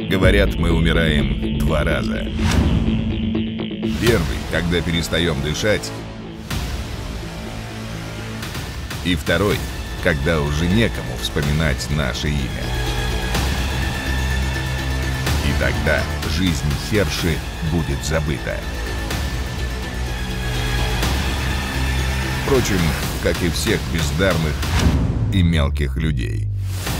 Говорят, мы умираем 2 раза. Первый, когда перестаем дышать. И второй, когда уже некому вспоминать наше имя. И тогда жизнь Херши будет забыта. Впрочем, как и всех бездарных и мелких людей.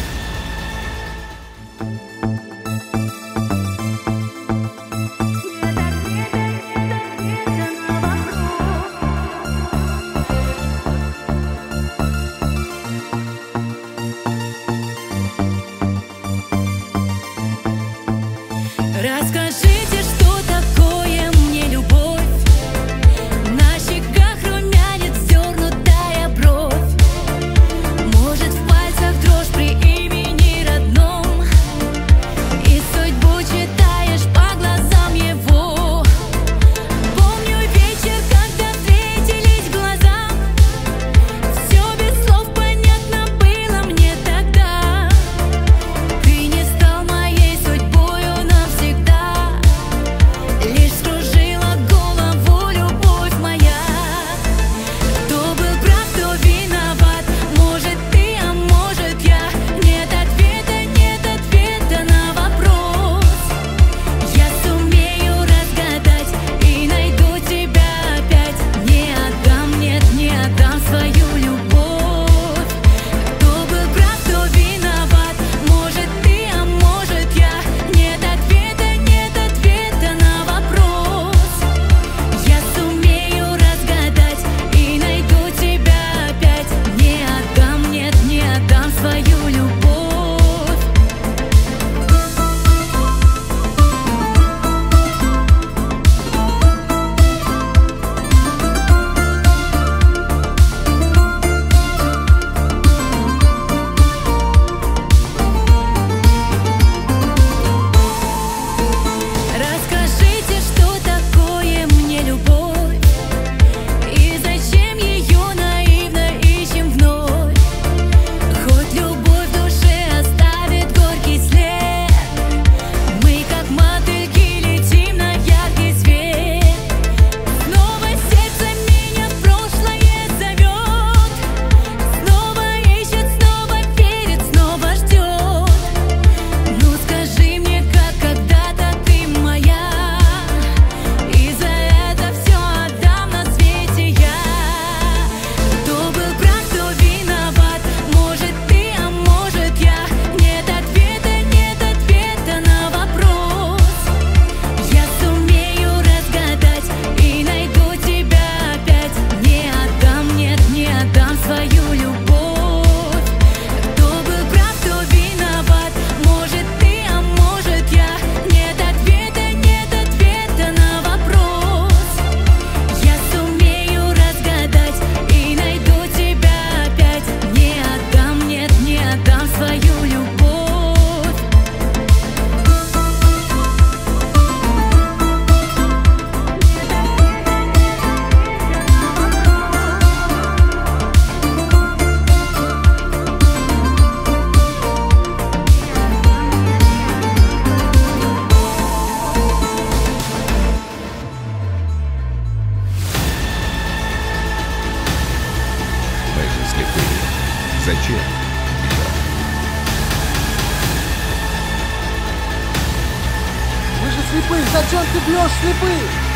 Расскажите, что такое мне любовь. На щеках румянец, вздернутая бровь. Может, в пальцах дрожь при имени родном. И судьбу читаешь по глазам его. Помню вечер, когда встретились глаза. Все без слов понятно было мне тогда. Ты не стал моей судьбою навсегда. Лишь скружила голову любовь моя. Кто был прав, кто виноват? Может ты, а может я. Нет ответа на вопрос. Я сумею разгадать и найду тебя опять. Не отдам, нет, не отдам свою любовь. Кто был прав, кто виноват? Может ты, а может я. Нет ответа на вопрос. Я сумею разгадать и найду тебя опять. Не отдам, нет, не отдам свою любовь. Расскажите, что такое мне любовь. И зачем ее наивно ищем вновь. Хоть любовь в душе оставит горький след. Мы как мотыльки летим на яркий свет. Снова сердце меня в прошлое зовет. Снова ищет, снова верит, снова ждет. Ну скажи мне, как когда-то ты моя. И за это все отдам на свете я. Кто был прав, кто виноват? Может ты, а может я. Нет ответа на вопрос. Я сумею разгадать и найду тебя опять. Не отдам, нет, не отдам свою любовь. Кто был прав, кто виноват? Может ты, а может я. Нет ответа на вопрос. Я сумею разгадать и найду тебя опять. Не отдам, нет, не отдам свою любовь. Мы же слепые. Зачем бьем? Мы же слепые, зачем ты бьешь слепых?